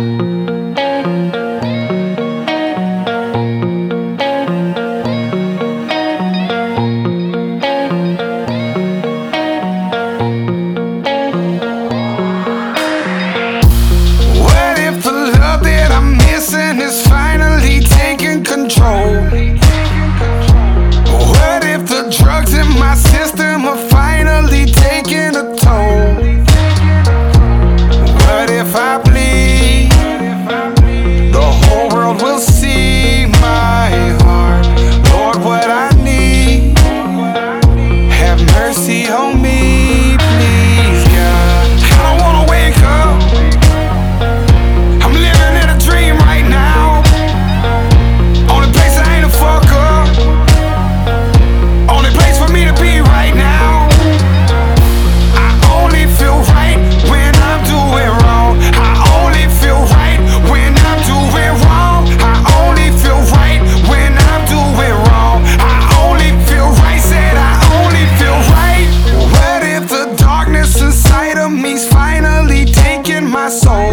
What if the love that I'm missing is finally taking control? What if the drugs in my system are finally taking a toll? What if I bleed? The whole world will see my heart. Lord, what I need, have mercy on me, please, God. I don't wanna wake up, I'm living in a dream right now. Only place I ain't a fuck up, only place for me to be right now. I only feel right when I'm doing wrong. I only feel right when I'm doing wrong. I only feel right when I'm doing wrong. I only feel right, said I only feel right. What if the darkness inside of me's finally taking my soul?